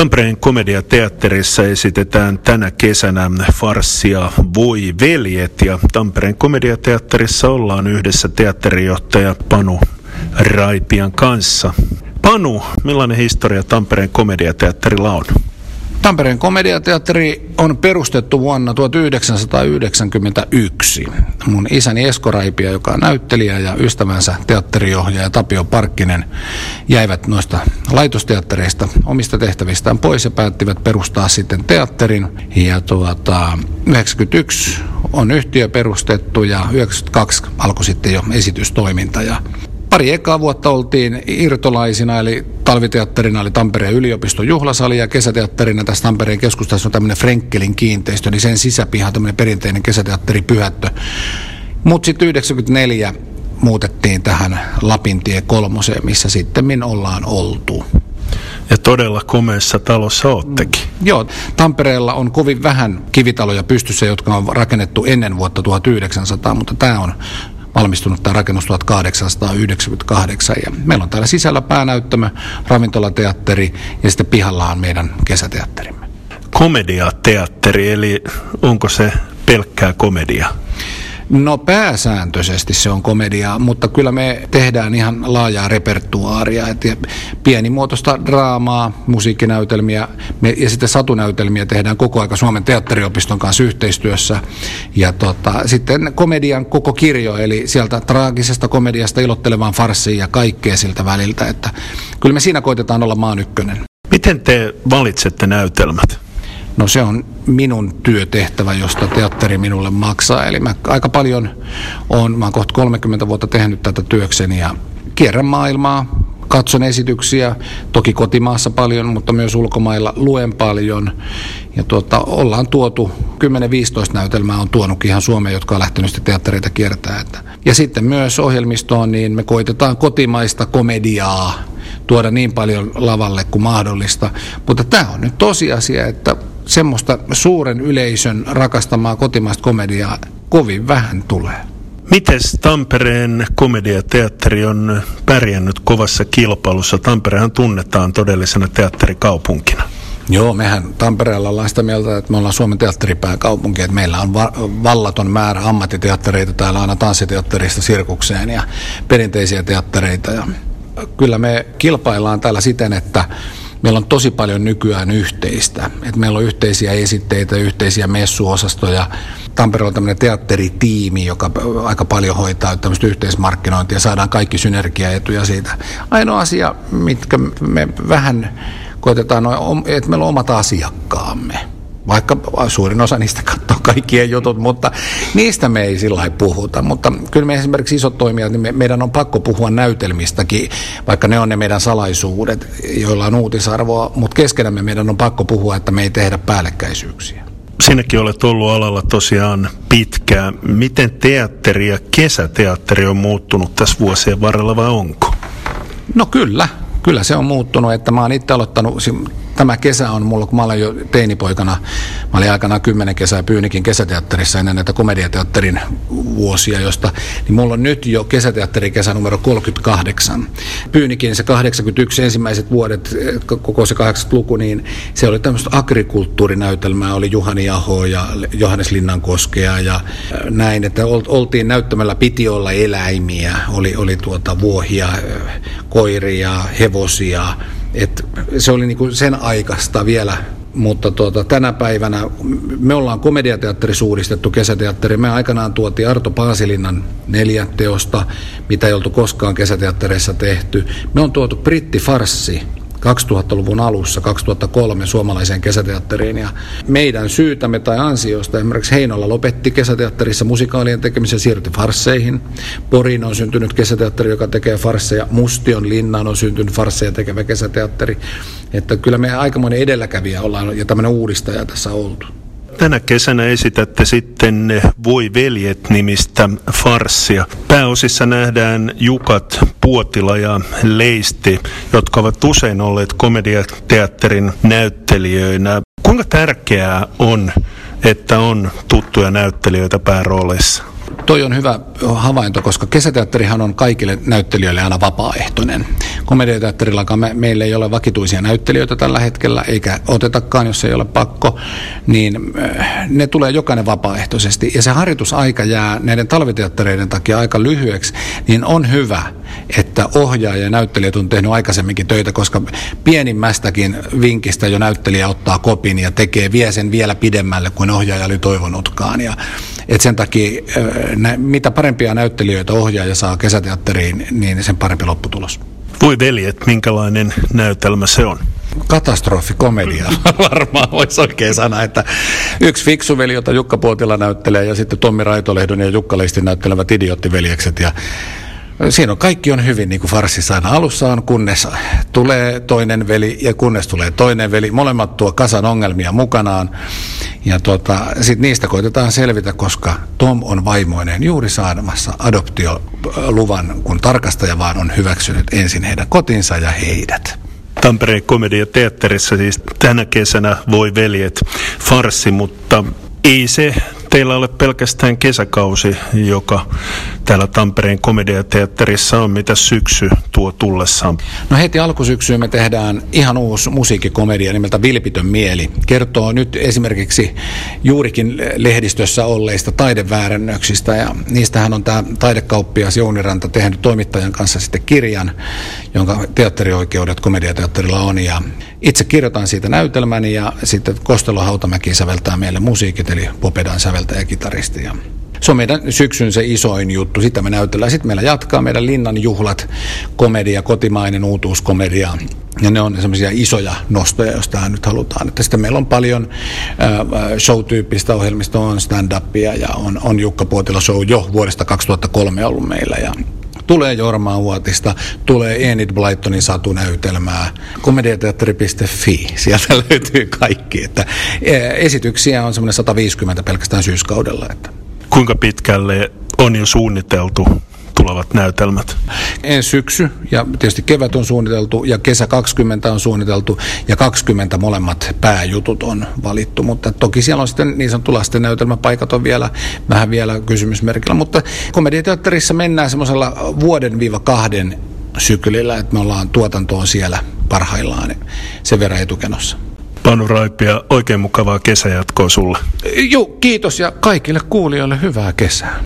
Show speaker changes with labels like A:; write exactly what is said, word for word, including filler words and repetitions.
A: Tampereen komediateatterissa esitetään tänä kesänä farssia Voi veljet, ja Tampereen komediateatterissa ollaan yhdessä teatterijohtaja Panu Raipian kanssa. Panu, millainen historia Tampereen komediateatterilla on?
B: Tampereen komediateatteri on perustettu vuonna tuhatyhdeksänsataayhdeksänkymmentäyksi. Mun isäni Esko Raipia, joka on näyttelijä, ja ystävänsä teatteriohjaaja Tapio Parkkinen jäivät noista laitosteattereista omista tehtävistään pois ja päättivät perustaa sitten teatterin. Ja tuota, yhdeksänkymmentäyksi on yhtiö perustettu ja yhdeksänkymmentäkaksi alkoi sitten jo esitystoiminta. Ja pari ekaa vuotta oltiin irtolaisina, eli talviteatterina oli Tampereen yliopiston juhlasali ja kesäteatterina tässä Tampereen keskustassa on tämmöinen Frenkelin kiinteistö, niin sen sisäpiha on tämmöinen perinteinen kesäteatteri Pyhättö. Mutta sitten yhdeksänkymmentäneljä muutettiin tähän Lapintie kolmoseen, missä sitten ollaan oltu.
A: Ja todella komeassa talossa oottekin.
B: Mm. Joo, Tampereella on kovin vähän kivitaloja pystyssä, jotka on rakennettu ennen vuotta tuhatyhdeksänsataa, mutta tämä on valmistunut tämä rakennus tuhatkahdeksansataayhdeksänkymmentäkahdeksan, ja meillä on täällä sisällä päänäyttämö, ravintolateatteri ja sitten pihalla on meidän kesäteatterimme.
A: Komediateatteri, eli onko se pelkkää komediaa?
B: No pääsääntöisesti se on komediaa, mutta kyllä me tehdään ihan laajaa repertuaaria, että pienimuotoista draamaa, musiikkinäytelmiä me, ja sitten satunäytelmiä tehdään koko aika Suomen teatteriopiston kanssa yhteistyössä. Ja tota, sitten komedian koko kirjo, eli sieltä traagisesta komediasta ilottelevaan farssiin ja kaikkea siltä väliltä, että kyllä me siinä koitetaan olla maan ykkönen.
A: Miten te valitsette näytelmät?
B: No se on minun työtehtävä, josta teatteri minulle maksaa. Eli mä aika paljon olen, mä oon kohta kolmekymmentä vuotta tehnyt tätä työkseni ja kierrän maailmaa, katson esityksiä, toki kotimaassa paljon, mutta myös ulkomailla luen paljon. Ja tuota, ollaan tuotu, kymmenen viisitoista näytelmää on tuonutkin ihan Suomeen, jotka on lähtenyt sitten teattereita kiertää. Ja sitten myös ohjelmistoon, niin me koitetaan kotimaista komediaa tuoda niin paljon lavalle kuin mahdollista. Mutta tämä on nyt tosiasia, että semmoista suuren yleisön rakastamaa kotimaista komediaa kovin vähän tulee.
A: Mites Tampereen komediateatteri on pärjännyt kovassa kilpailussa? Tamperehan tunnetaan todellisena teatterikaupunkina.
B: Joo, mehän Tampereella ollaan sitä mieltä, että me ollaan Suomen teatteripääkaupunki, että meillä on va- vallaton määrä ammattiteattereita täällä aina tanssiteatterista sirkukseen ja perinteisiä teattereita. Ja kyllä me kilpaillaan täällä siten, että meillä on tosi paljon nykyään yhteistä. Et meillä on yhteisiä esitteitä, yhteisiä messuosastoja. Tampereella on tämmöinen teatteritiimi, joka aika paljon hoitaa tämmöistä yhteismarkkinointia ja saadaan kaikki synergiaetuja siitä. Ainoa asia, mitkä me vähän koitetaan, että meillä on omat asiakkaamme. Vaikka suurin osa niistä katsoo kaikkien jutut, mutta niistä me ei sillä lailla puhuta. Mutta kyllä me esimerkiksi isot toimijat, niin me, meidän on pakko puhua näytelmistäkin, vaikka ne on ne meidän salaisuudet, joilla on uutisarvoa. Mutta keskenämme meidän on pakko puhua, että me ei tehdä päällekkäisyyksiä.
A: Sinäkin olet ollut alalla tosiaan pitkään. Miten teatteri ja kesäteatteri on muuttunut tässä vuosien varrella vai onko?
B: No kyllä. Kyllä se on muuttunut, että mä oon itse aloittanut, tämä kesä on mulla, kun mä olen jo teinipoikana, mä olin aikanaan kymmenen kesää Pyynikin kesäteatterissa ennen näitä komediateatterin vuosia, josta, niin mulla on nyt jo kesäteatterikesä numero kolmekymmentäkahdeksan. Pyynikin se kahdeksankymmentäyksi ensimmäiset vuodet, koko se kahdeksankymmentäluku, niin se oli tämmöistä agrikulttuurinäytelmää, oli Juhani Aho ja Johannes Linnankoskea ja näin, että oltiin näyttämällä, piti olla eläimiä, oli, oli tuota vuohia, koiria, hevosia, että se oli niinku sen aikaista vielä, mutta tuota, tänä päivänä me ollaan komediateatterissa uudistettu kesäteatteri. Me aikanaan tuotiin Arto Paasilinnan neljä teosta, mitä ei oltu koskaan kesäteattereissa tehty. Me on tuotu brittifarssi kaksituhattaluvun alussa, kaksituhattakolme suomalaiseen kesäteatteriin, ja meidän syytämme tai ansiosta esimerkiksi Heinola lopetti kesäteatterissa musikaalien tekemisen, siirtyi farsseihin. Poriin on syntynyt kesäteatteri, joka tekee farsseja. Mustion Linnaan on syntynyt farsseja tekevä kesäteatteri. Että kyllä me aikamoinen edelläkävijä ollaan ja tämmöinen uudistaja tässä oltu.
A: Tänä kesänä esitätte sitten Voi veljet -nimistä farssia. Pääosissa nähdään Jukat, Puotila ja Leisti, jotka ovat usein olleet komediateatterin näyttelijöinä. Kuinka tärkeää on, että on tuttuja näyttelijöitä päärooleissa?
B: Toi on hyvä havainto, koska kesäteatterihan on kaikille näyttelijöille aina vapaaehtoinen. Komediateatterillakaan me, meillä ei ole vakituisia näyttelijöitä tällä hetkellä, eikä otetakaan, jos ei ole pakko, niin ne tulee jokainen vapaaehtoisesti. Ja se harjoitusaika jää näiden talviteattereiden takia aika lyhyeksi, niin on hyvä, että ohjaaja ja näyttelijät on tehnyt aikaisemminkin töitä, koska pienimmästäkin vinkistä jo näyttelijä ottaa kopin ja tekee, vie sen vielä pidemmälle kuin ohjaaja oli toivonutkaan. Ja et sen takia, mitä parempia näyttelijöitä ohjaaja saa kesäteatteriin, niin sen parempi lopputulos.
A: Voi veljet, minkälainen näytelmä se on?
B: Katastrofikomedia varmaan voisi oikein sanoa, että yksi fiksu veli, jota Jukka Puotila näyttelee, ja sitten Tommi Raitolehdon ja Jukka Leistin näyttelevät idioottiveljekset, ja siinä on kaikki on hyvin, niin kuin farssissa aina alussa on, kunnes tulee toinen veli ja kunnes tulee toinen veli. Molemmat tuo kasan ongelmia mukanaan ja tuota, sitten niistä koitetaan selvitä, koska Tom on vaimoinen juuri saamassa adoptioluvan, kun tarkastaja vaan on hyväksynyt ensin heidän kotinsa ja heidät.
A: Tampereen komediateatterissa siis tänä kesänä Voi veljet farssi, mutta ei se teillä ole pelkästään kesäkausi, joka täällä Tampereen komediateatterissa on. Mitä syksy tuo tullessaan?
B: No heti alkusyksyyn me tehdään ihan uusi musiikkikomedia nimeltä Vilpitön mieli. Kertoo nyt esimerkiksi juurikin lehdistössä olleista taideväärännöksistä, ja niistähän on tämä taidekauppias Jouni Ranta tehnyt toimittajan kanssa sitten kirjan, jonka teatterioikeudet komediateatterilla on, ja itse kirjoitan siitä näytelmän, ja sitten Kostelo Hautamäki säveltää meille musiikit, eli Popedan säveltäjä ja kitaristi. Ja se on meidän syksyn se isoin juttu, sitä me näytellään. Sitten meillä jatkaa meidän Linnan juhlat, komedia, kotimainen uutuuskomedia, ja ne on semmoisia isoja nostoja, jos tähän nyt halutaan. Että sitten meillä on paljon äh, show-tyyppistä ohjelmista, on stand-upia ja on, on Jukka Puotila show jo vuodesta kaksituhattakolme ollut meillä, ja tulee Jorma Uotista, tulee Enid Blytonin satunäytelmää, komediateatteri piste fi, sieltä löytyy kaikki. Että esityksiä on semmoinen sata viisikymmentä pelkästään syyskaudella. Että.
A: Kuinka pitkälle on jo suunniteltu tulevat näytelmät?
B: Ensi syksy ja tietysti kevät on suunniteltu ja kesä kaksikymmentä on suunniteltu ja kaksikymmentä molemmat pääjutut on valittu, mutta toki siellä on sitten niin sanottu lasten näytelmäpaikat on vielä vähän vielä kysymysmerkillä, mutta komediateatterissa mennään semmoisella vuoden viiva kahden syklillä, että me ollaan tuotantoon siellä parhaillaan sen verran etukenossa.
A: Panu Raipia, oikein mukavaa kesäjatkoa sulle.
B: Joo, kiitos ja kaikille kuulijoille hyvää kesää.